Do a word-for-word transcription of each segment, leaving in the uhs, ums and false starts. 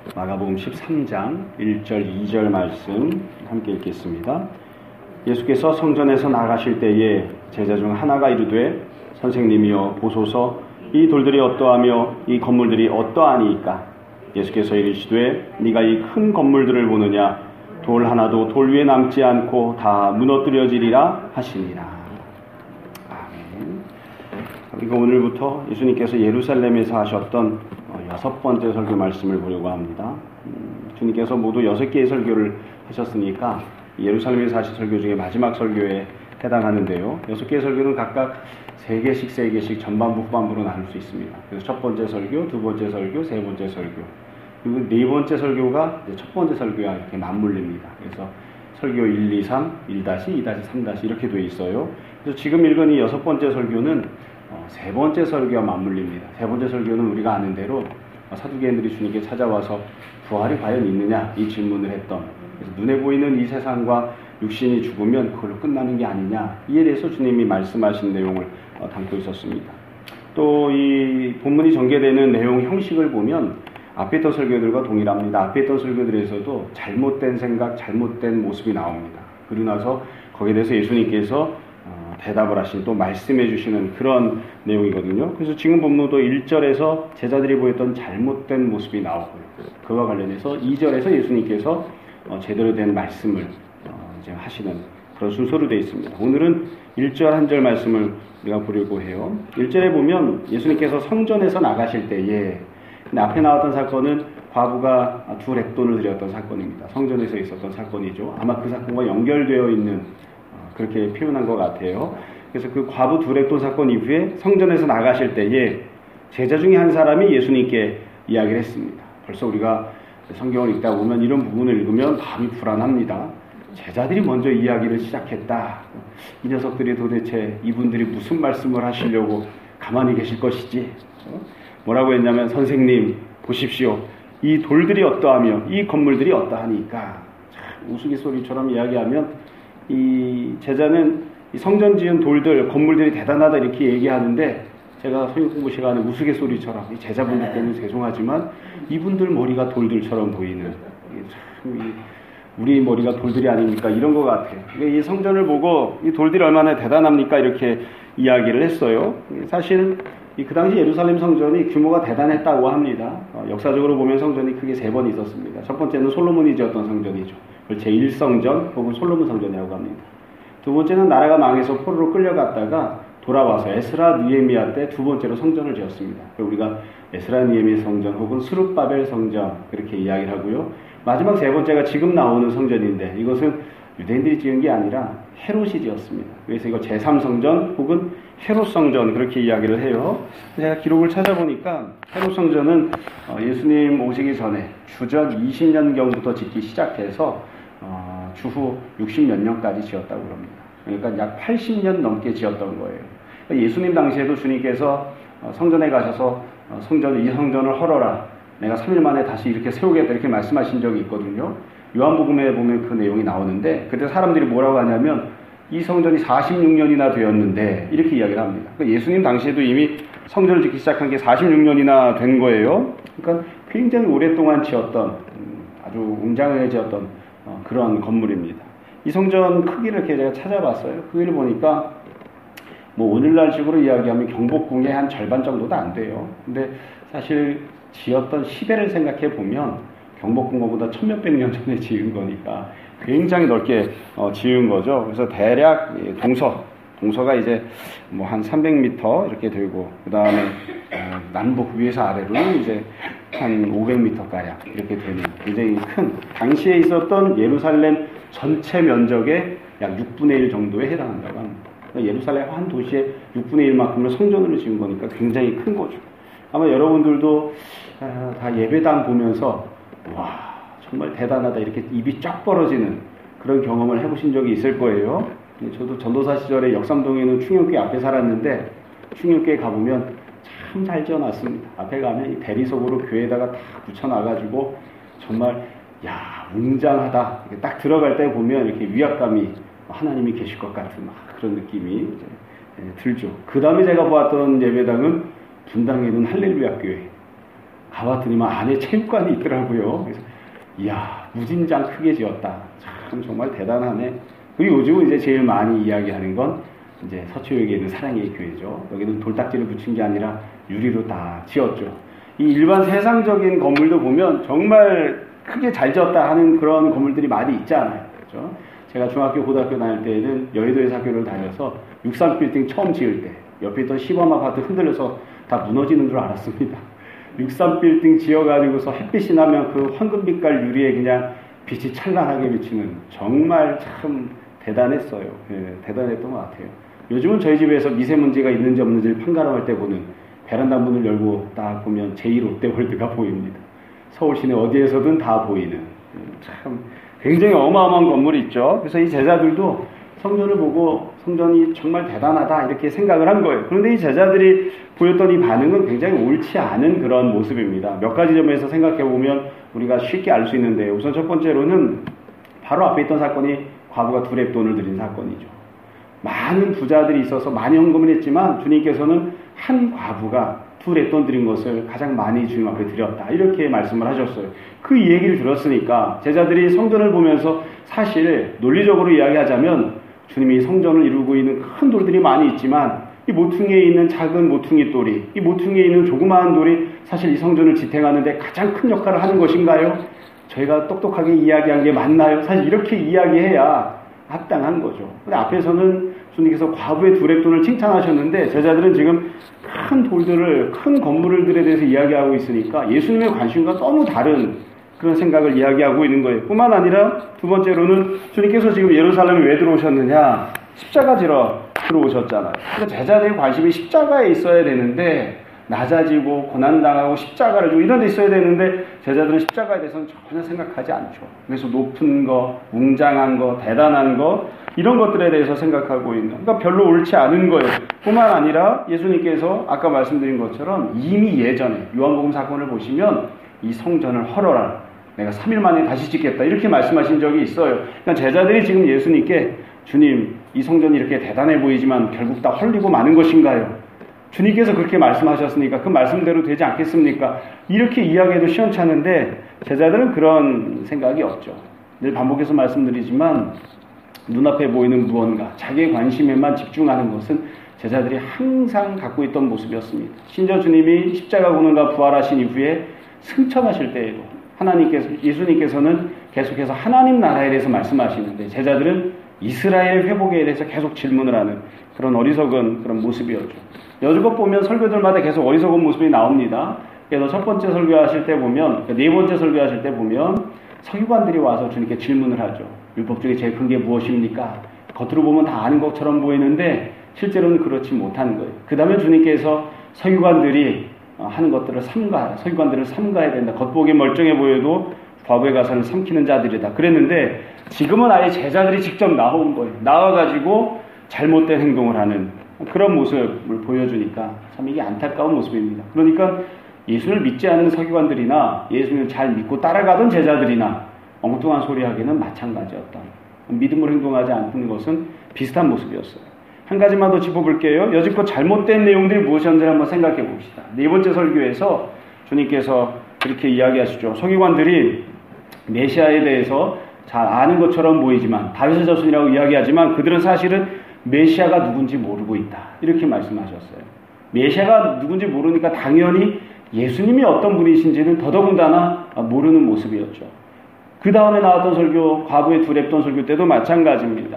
마가복음 십삼 장 일 절 이 절 말씀 함께 읽겠습니다. 예수께서 성전에서 나가실 때에 제자 중 하나가 이르되 선생님이여 보소서 이 돌들이 어떠하며 이 건물들이 어떠하니이까? 예수께서 이르시되 네가 이 큰 건물들을 보느냐? 돌 하나도 돌 위에 남지 않고 다 무너뜨려지리라 하시니라. 아멘. 그리고 오늘부터 예수님께서 예루살렘에서 하셨던 여섯 번째 설교 말씀을 보려고 합니다. 음, 주님께서 모두 여섯 개의 설교를 하셨으니까 예루살렘에서 하신 설교 중에 마지막 설교에 해당하는데요. 여섯 개의 설교는 각각 세 개씩 세 개씩 전반부 후반부로 나눌 수 있습니다. 그래서 첫 번째 설교, 두 번째 설교, 세 번째 설교, 그리고 네 번째 설교가 이제 첫 번째 설교와 이렇게 맞물립니다. 그래서 설교 일, 이, 삼, 일, 이, 삼 이렇게 되어 있어요. 그래서 지금 읽은 이 여섯 번째 설교는 어, 세 번째 설교와 맞물립니다. 세 번째 설교는 우리가 아는 대로 어, 사두개인들이 주님께 찾아와서 부활이 과연 있느냐 이 질문을 했던, 그래서 눈에 보이는 이 세상과 육신이 죽으면 그걸로 끝나는 게 아니냐, 이에 대해서 주님이 말씀하신 내용을 어, 담고 있었습니다. 또 이 본문이 전개되는 내용 형식을 보면 앞에 있던 설교들과 동일합니다. 앞에 있던 설교들에서도 잘못된 생각, 잘못된 모습이 나옵니다. 그러고 나서 거기에 대해서 예수님께서 어, 대답을 하신, 또 말씀해 주시는 그런 내용이거든요. 그래서 지금 본문도 일 절에서 제자들이 보였던 잘못된 모습이 나오고요. 그와 관련해서 이 절에서 예수님께서 어, 제대로 된 말씀을 어, 이제 하시는 그런 순서로 되어 있습니다. 오늘은 일 절 한 절 말씀을 우리가 보려고 해요. 일 절에 보면 예수님께서 성전에서 나가실 때에, 근데 앞에 나왔던 사건은 과부가 두 렉돈을 드렸던 사건입니다. 성전에서 있었던 사건이죠. 아마 그 사건과 연결되어 있는, 그렇게 표현한 것 같아요. 그래서 그 과부 두 렉돈 사건 이후에 성전에서 나가실 때에 제자 중에 한 사람이 예수님께 이야기를 했습니다. 벌써 우리가 성경을 읽다 보면 이런 부분을 읽으면 마음이 불안합니다. 제자들이 먼저 이야기를 시작했다. 이 녀석들이 도대체 이분들이 무슨 말씀을 하시려고 가만히 계실 것이지? 뭐라고 했냐면, 선생님 보십시오. 이 돌들이 어떠하며 이 건물들이 어떠하니까? 우스갯소리처럼 이야기하면 이 제자는 이 성전 지은 돌들, 건물들이 대단하다 이렇게 얘기하는데, 제가 성경 공부 시간에 우스갯소리처럼, 이 제자분들 때문에 죄송하지만 이분들 머리가 돌들처럼 보이는, 참 이 우리 머리가 돌들이 아닙니까? 이런 것 같아요. 이 성전을 보고 이 돌들이 얼마나 대단합니까? 이렇게 이야기를 했어요. 사실 그 당시 예루살렘 성전이 규모가 대단했다고 합니다. 어, 역사적으로 보면 성전이 크게 세 번 있었습니다. 첫 번째는 솔로몬이 지었던 성전이죠. 그걸 제일 성전 혹은 솔로몬 성전이라고 합니다. 두 번째는 나라가 망해서 포로로 끌려갔다가 돌아와서 에스라 느헤미야 때 두 번째로 성전을 지었습니다. 우리가 에스라 느헤미야 성전 혹은 스룹바벨 성전 그렇게 이야기를 하고요. 마지막 세 번째가 지금 나오는 성전인데, 이것은 유대인들이 지은 게 아니라 헤롯이 지었습니다. 그래서 이거 제삼 성전 혹은 헤롯 성전 그렇게 이야기를 해요. 제가 기록을 찾아보니까 헤롯 성전은 예수님 오시기 전에 주전 이십 년경부터 짓기 시작해서 주후 육십 몇 년까지 지었다고 합니다. 그러니까 약 팔십 년 넘게 지었던 거예요. 예수님 당시에도 주님께서 성전에 가셔서 성전, 이 성전을 헐어라, 내가 삼 일 만에 다시 이렇게 세우겠다 이렇게 말씀하신 적이 있거든요. 요한복음에 보면 그 내용이 나오는데, 그때 사람들이 뭐라고 하냐면 이 성전이 사십육 년이나 되었는데 이렇게 이야기를 합니다. 그러니까 예수님 당시에도 이미 성전을 짓기 시작한 게 사십육 년이나 된 거예요. 그러니까 굉장히 오랫동안 지었던, 아주 웅장하게 지었던 그런 건물입니다. 이 성전 크기를 이렇게 제가 찾아봤어요. 크기를 보니까 뭐 오늘날 식으로 이야기하면 경복궁의 한 절반 정도도 안 돼요. 근데 사실 지었던 시대를 생각해 보면 경복궁보다 천몇백 년 전에 지은 거니까 굉장히 넓게 어, 지은 거죠. 그래서 대략 동서, 동서가 이제 뭐 한 삼백 미터 이렇게 되고, 그 다음에 어, 남북 위에서 아래로는 이제 한 오백 미터 가량 이렇게 되는 굉장히 큰, 당시에 있었던 예루살렘 전체 면적의 약 육분의 일 정도에 해당한다고 합니다. 그러니까 예루살렘 한 도시의 육분의 일만큼을 성전으로 지은 거니까 굉장히 큰 거죠. 아마 여러분들도 다 예배당 보면서 와 정말 대단하다 이렇게 입이 쫙 벌어지는 그런 경험을 해보신 적이 있을 거예요. 저도 전도사 시절에 역삼동에 있는 충영교회 앞에 살았는데, 충영교회 가보면 참 잘 지어놨습니다. 앞에 가면 이 대리석으로 교회에다가 다 붙여놔가지고 정말 야 웅장하다, 딱 들어갈 때 보면 이렇게 위압감이, 하나님이 계실 것 같은 막 그런 느낌이 이제 들죠. 그 다음에 제가 보았던 예배당은 분당에 있는 할렐루야 교회. 가봤더니만 안에 체육관이 있더라고요. 그래서 이야, 무진장 크게 지었다. 참 정말 대단하네. 그리고 요즘은 이제 제일 많이 이야기하는 건 이제 서초역에 있는 사랑의 교회죠. 여기는 돌딱지를 붙인 게 아니라 유리로 다 지었죠. 이 일반 세상적인 건물도 보면 정말 크게 잘 지었다 하는 그런 건물들이 많이 있잖아요. 그렇죠? 제가 중학교, 고등학교 다닐 때에는 여의도에서 학교를 다녀서 육십삼 빌딩 처음 지을 때 옆에 있던 시범 아파트 흔들려서 다 무너지는 줄 알았습니다. 육십삼 빌딩 지어가지고서 햇빛이 나면 그 황금빛깔 유리에 그냥 빛이 찬란하게 비치는 정말 참 대단했어요. 예, 대단했던 것 같아요. 요즘은 저희 집에서 미세먼지가 있는지 없는지를 판가름할 때 보는 베란다 문을 열고 딱 보면 제이 롯데월드가 보입니다. 서울 시내 어디에서든 다 보이는 참 굉장히 어마어마한 건물이 있죠. 그래서 이 제자들도 성전을 보고 성전이 정말 대단하다 이렇게 생각을 한 거예요. 그런데 이 제자들이 보였던 이 반응은 굉장히 옳지 않은 그런 모습입니다. 몇 가지 점에서 생각해 보면 우리가 쉽게 알 수 있는데, 우선 첫 번째로는 바로 앞에 있던 사건이 과부가 두 렙돈을 드린 사건이죠. 많은 부자들이 있어서 많이 헌금을 했지만 주님께서는 한 과부가 두 렙돈 드린 것을 가장 많이 주님 앞에 드렸다, 이렇게 말씀을 하셨어요. 그 얘기를 들었으니까 제자들이 성전을 보면서, 사실 논리적으로 이야기하자면 주님이 성전을 이루고 있는 큰 돌들이 많이 있지만 이 모퉁이에 있는 작은 모퉁이 돌이, 이 모퉁이에 있는 조그마한 돌이 사실 이 성전을 지탱하는 데 가장 큰 역할을 하는 것인가요? 저희가 똑똑하게 이야기한 게 맞나요? 사실 이렇게 이야기해야 합당한 거죠. 근데 앞에서는 주님께서 과부의 두 렙돈을 칭찬하셨는데 제자들은 지금 큰 돌들을, 큰 건물들에 대해서 이야기하고 있으니까 예수님의 관심과 너무 다른 그런 생각을 이야기하고 있는 거예요. 뿐만 아니라 두 번째로는 주님께서 지금 예루살렘에 왜 들어오셨느냐? 십자가 지러 들어오셨잖아요. 그러니까 제자들의 관심이 십자가에 있어야 되는데, 낮아지고 고난당하고 십자가를 주고 이런 데 있어야 되는데 제자들은 십자가에 대해서는 전혀 생각하지 않죠. 그래서 높은 거, 웅장한 거, 대단한 거, 이런 것들에 대해서 생각하고 있는, 그러니까 별로 옳지 않은 거예요. 뿐만 아니라 예수님께서 아까 말씀드린 것처럼 이미 예전에 요한복음 사건을 보시면 이 성전을 헐어라, 내가 삼 일 만에 다시 짓겠다, 이렇게 말씀하신 적이 있어요. 그러니까 제자들이 지금 예수님께, 주님, 이 성전이 이렇게 대단해 보이지만 결국 다 헐리고 마는 것인가요? 주님께서 그렇게 말씀하셨으니까 그 말씀대로 되지 않겠습니까? 이렇게 이야기해도 시원찮은데 제자들은 그런 생각이 없죠. 늘 반복해서 말씀드리지만 눈앞에 보이는 무언가, 자기의 관심에만 집중하는 것은 제자들이 항상 갖고 있던 모습이었습니다. 심지어 주님이 십자가 고난과 부활하신 이후에 승천하실 때에도 하나님께서, 예수님께서는 계속해서 하나님 나라에 대해서 말씀하시는데 제자들은 이스라엘 회복에 대해서 계속 질문을 하는 그런 어리석은 그런 모습이었죠. 여지껏 보면 설교들마다 계속 어리석은 모습이 나옵니다. 그래서 첫 번째 설교하실 때 보면, 네 번째 설교하실 때 보면 서기관들이 와서 주님께 질문을 하죠. 율법 중에 제일 큰 게 무엇입니까? 겉으로 보면 다 아는 것처럼 보이는데 실제로는 그렇지 못하는 거예요. 그 다음에 주님께서 서기관들이 하는 것들을 삼가, 서기관들을 삼가해야 된다. 겉보기에 멀쩡해 보여도 과부의 가산을 삼키는 자들이다. 그랬는데 지금은 아예 제자들이 직접 나온 거예요. 나와가지고 잘못된 행동을 하는 그런 모습을 보여주니까 참 이게 안타까운 모습입니다. 그러니까 예수를 믿지 않는 서기관들이나 예수님을 잘 믿고 따라가던 제자들이나 엉뚱한 소리 하기는 마찬가지였다. 믿음으로 행동하지 않는 것은 비슷한 모습이었어요. 한 가지만 더 짚어볼게요. 여지껏 잘못된 내용들이 무엇이었는지 한번 생각해 봅시다. 네 번째 설교에서 주님께서 그렇게 이야기하시죠. 서기관들이 메시아에 대해서 잘 아는 것처럼 보이지만, 다윗의 자손이라고 이야기하지만 그들은 사실은 메시아가 누군지 모르고 있다, 이렇게 말씀하셨어요. 메시아가 누군지 모르니까 당연히 예수님이 어떤 분이신지는 더더군다나 모르는 모습이었죠. 그 다음에 나왔던 설교, 과부의 두 렙돈 설교 때도 마찬가지입니다.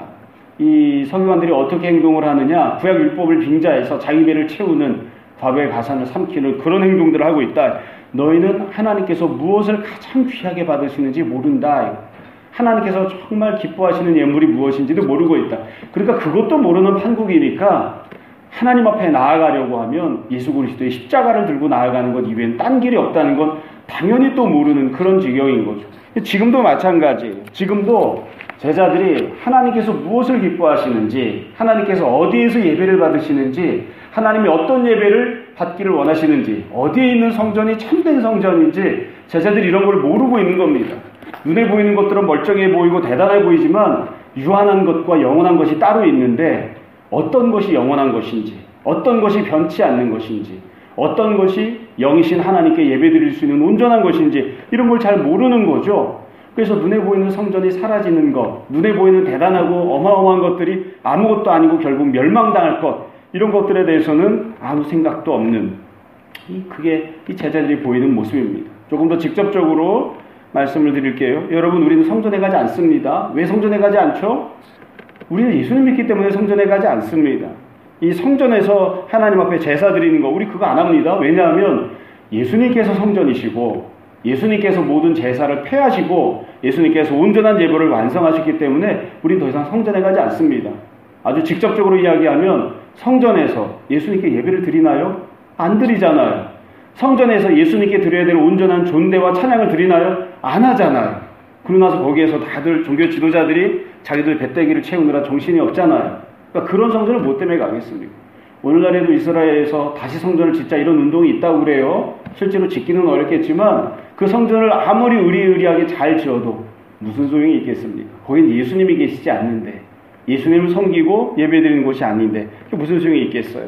이 서기관들이 어떻게 행동을 하느냐, 구약 율법을 빙자해서 자기 배를 채우는, 과부의 가산을 삼키는 그런 행동들을 하고 있다. 너희는 하나님께서 무엇을 가장 귀하게 받으시는지 모른다. 하나님께서 정말 기뻐하시는 예물이 무엇인지도 모르고 있다. 그러니까 그것도 모르는 판국이니까 하나님 앞에 나아가려고 하면 예수 그리스도의 십자가를 들고 나아가는 것 이외엔 딴 길이 없다는 건 당연히 또 모르는 그런 지경인 거죠. 지금도 마찬가지예요. 지금도 제자들이 하나님께서 무엇을 기뻐하시는지, 하나님께서 어디에서 예배를 받으시는지, 하나님이 어떤 예배를 받기를 원하시는지, 어디에 있는 성전이 참된 성전인지 제자들이 이런 걸 모르고 있는 겁니다. 눈에 보이는 것들은 멀쩡해 보이고 대단해 보이지만 유한한 것과 영원한 것이 따로 있는데 어떤 것이 영원한 것인지, 어떤 것이 변치 않는 것인지, 어떤 것이 영이신 하나님께 예배드릴 수 있는 온전한 것인지 이런 걸 잘 모르는 거죠. 그래서 눈에 보이는 성전이 사라지는 것, 눈에 보이는 대단하고 어마어마한 것들이 아무것도 아니고 결국 멸망당할 것, 이런 것들에 대해서는 아무 생각도 없는, 이 그게 이 제자들이 보이는 모습입니다. 조금 더 직접적으로 말씀을 드릴게요. 여러분, 우리는 성전에 가지 않습니다. 왜 성전에 가지 않죠? 우리는 예수님 믿기 때문에 성전에 가지 않습니다. 이 성전에서 하나님 앞에 제사 드리는 거, 우리 그거 안 합니다. 왜냐하면 예수님께서 성전이시고 예수님께서 모든 제사를 폐하시고 예수님께서 온전한 예배를 완성하셨기 때문에 우리는 더 이상 성전에 가지 않습니다. 아주 직접적으로 이야기하면 성전에서 예수님께 예배를 드리나요? 안 드리잖아요. 성전에서 예수님께 드려야 될 온전한 존대와 찬양을 드리나요? 안 하잖아요. 그러고 나서 거기에서 다들 종교 지도자들이 자기들 배때기를 채우느라 정신이 없잖아요. 그러니까 그런 성전을 뭐 때문에 가겠습니까? 오늘날에도 이스라엘에서 다시 성전을 짓자 이런 운동이 있다고 그래요. 실제로 짓기는 어렵겠지만 그 성전을 아무리 의리의리하게 잘 지어도 무슨 소용이 있겠습니까? 거긴 예수님이 계시지 않는데, 예수님을 섬기고 예배드리는 곳이 아닌데 그게 무슨 소용이 있겠어요?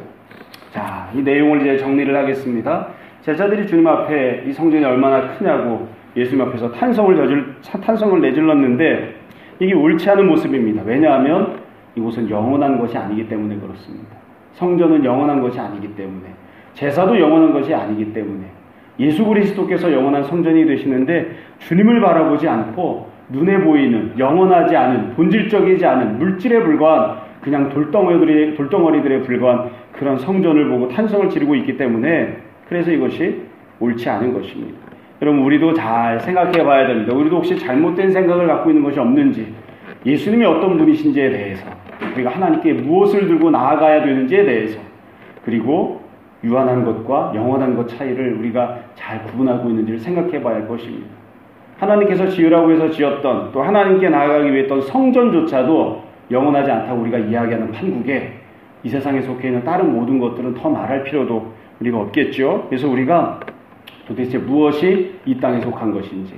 자, 이 내용을 이제 정리를 하겠습니다. 제자들이 주님 앞에 이 성전이 얼마나 크냐고 예수님 앞에서 탄성을 저질, 탄성을 내질렀는데 이게 옳지 않은 모습입니다. 왜냐하면 이곳은 영원한 것이 아니기 때문에 그렇습니다. 성전은 영원한 것이 아니기 때문에, 제사도 영원한 것이 아니기 때문에, 예수 그리스도께서 영원한 성전이 되시는데 주님을 바라보지 않고 눈에 보이는 영원하지 않은, 본질적이지 않은 물질에 불과한 그냥 돌덩어리들에, 돌덩어리들에 불과한 그런 성전을 보고 탄성을 지르고 있기 때문에, 그래서 이것이 옳지 않은 것입니다. 여러분, 우리도 잘 생각해 봐야 됩니다. 우리도 혹시 잘못된 생각을 갖고 있는 것이 없는지, 예수님이 어떤 분이신지에 대해서, 우리가 하나님께 무엇을 들고 나아가야 되는지에 대해서, 그리고 유한한 것과 영원한 것 차이를 우리가 잘 구분하고 있는지를 생각해 봐야 할 것입니다. 하나님께서 지으라고 해서 지었던, 또 하나님께 나아가기 위해 했던 성전조차도 영원하지 않다고 우리가 이야기하는 판국에 이 세상에 속해 있는 다른 모든 것들은 더 말할 필요도 우리가 없겠죠. 그래서 우리가 도대체 무엇이 이 땅에 속한 것인지,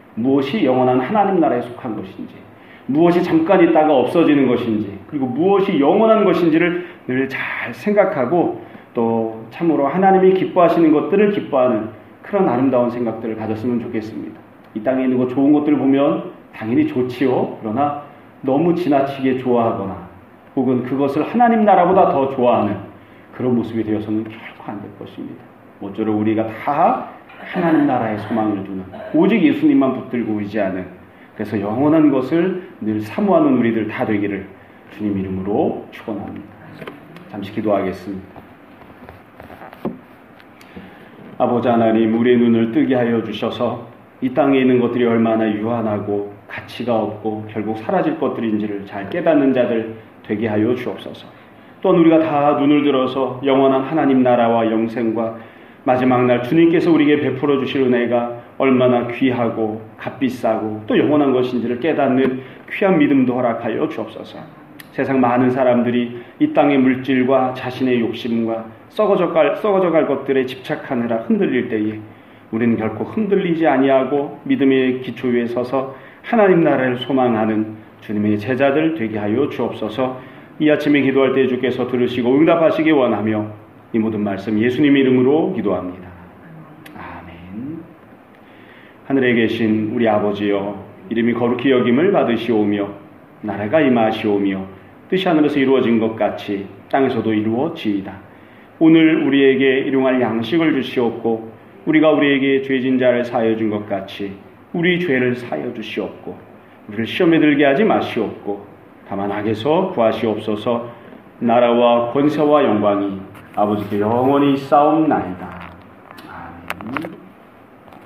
무엇이 영원한 하나님 나라에 속한 것인지, 무엇이 잠깐 있다가 없어지는 것인지, 그리고 무엇이 영원한 것인지를 늘 잘 생각하고 또 참으로 하나님이 기뻐하시는 것들을 기뻐하는 그런 아름다운 생각들을 가졌으면 좋겠습니다. 이 땅에 있는 것 좋은 것들을 보면 당연히 좋지요. 그러나 너무 지나치게 좋아하거나 혹은 그것을 하나님 나라보다 더 좋아하는 그런 모습이 되어서는 결코 안 될 것입니다. 모쪼록 우리가 다 하나님 나라에 소망을 두는, 오직 예수님만 붙들고 의지하는, 그래서 영원한 것을 늘 사모하는 우리들 다 되기를 주님 이름으로 축원합니다. 잠시 기도하겠습니다. 아버지 하나님, 우리의 눈을 뜨게 하여 주셔서 이 땅에 있는 것들이 얼마나 유한하고 가치가 없고 결국 사라질 것들인지를 잘 깨닫는 자들 되게 하여 주옵소서. 또한 우리가 다 눈을 들어서 영원한 하나님 나라와 영생과 마지막 날 주님께서 우리에게 베풀어 주실 은혜가 얼마나 귀하고 gat비싸고 또 영원한 것인지를 깨닫는 귀한 믿음도 허락하여 주옵소서. 세상 많은 사람들이 이 땅의 물질과 자신의 욕심과 썩어져 갈, 썩어져 갈 것들에 집착하느라 흔들릴 때에 우리는 결코 흔들리지 아니하고 믿음의 기초 위에 서서 하나님 나라를 소망하는 주님의 제자들 되게 하여 주옵소서. 이 아침에 기도할 때 주께서 들으시고 응답하시기 원하며 이 모든 말씀 예수님 이름으로 기도합니다. 아멘. 하늘에 계신 우리 아버지여, 이름이 거룩히 여김을 받으시오며 나라가 임하시오며 뜻이 하늘에서 이루어진 것 같이 땅에서도 이루어지이다. 오늘 우리에게 일용할 양식을 주시옵고 우리가 우리에게 죄진 자를 사하여 준 것 같이 우리 죄를 사하여 주시옵고 우리를 시험에 들게 하지 마시옵고 다만 악에서 구하시옵소서. 나라와 권세와 영광이 아버지께 영원히 싸움나이다.